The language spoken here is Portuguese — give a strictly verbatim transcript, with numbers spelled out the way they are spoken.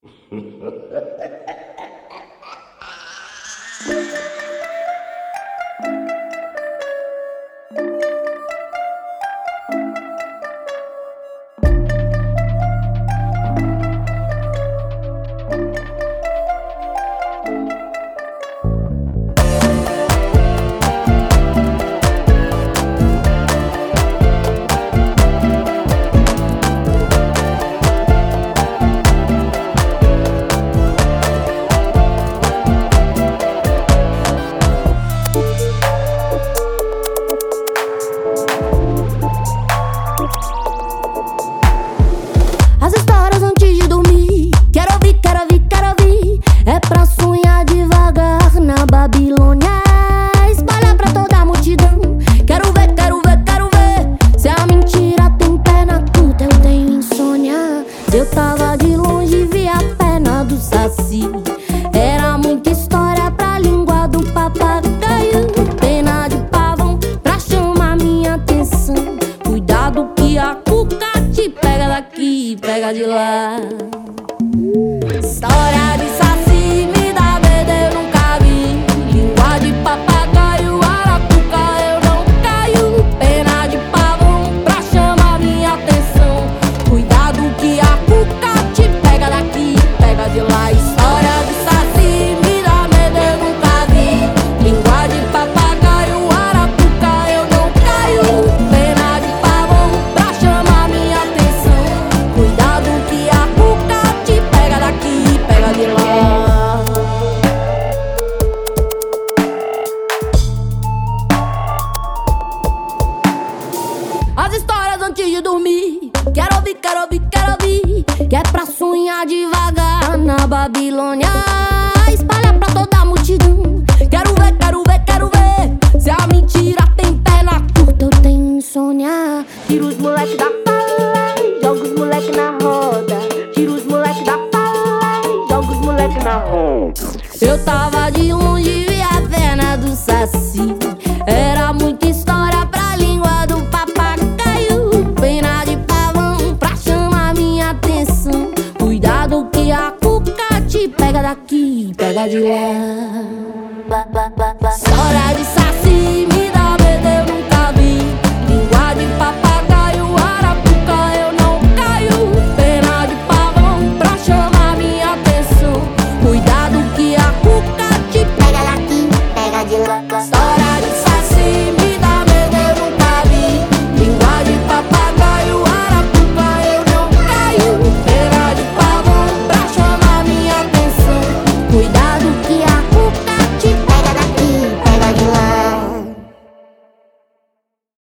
As histórias antes de dormir, quero ouvir, quero ouvir, quero ouvir. É pra sonhar devagar na Babilônia, espalhar pra toda a multidão. Quero ver, quero ver, quero ver. Se a mentira tem perna curta, eu tenho insônia. Eu tava de longe, vi a perna do saci. Era muita história pra língua do papagaio. Pena de pavão pra chamar minha atenção. Cuidado que a cuca te pega daqui, pega de lá. História de saci me dá medo, eu nunca vi. Língua de papagaio, arapuca, eu não caio. Pena de pavão pra chamar minha atenção. Cuidado que a cuca te pega daqui, pega de lá. História de saci me dá medo, eu nunca vi. Língua de papagaio, arapuca, eu não caio. Pena de pavão pra chamar minha atenção. Cuidado que a cuca te pega daqui, pega de lá. As histórias antes de dormir, quero ouvir, quero ouvir, quero ouvir. Que é pra sonhar devagar na Babilônia, espalhar pra toda a multidão. Quero ver, quero ver, quero ver. Se a mentira tem perna curta, eu tenho insônia. Tira os moleque da fala, joga os moleque na roda. Tira os moleque da fala, joga os moleque na roda. Eu tava de longe, vi a perna do saci. Era muita história pra língua do papagaio. Pena de pavão pra chamar minha atenção. Cuidado que a cuca te pega daqui, pega de lá.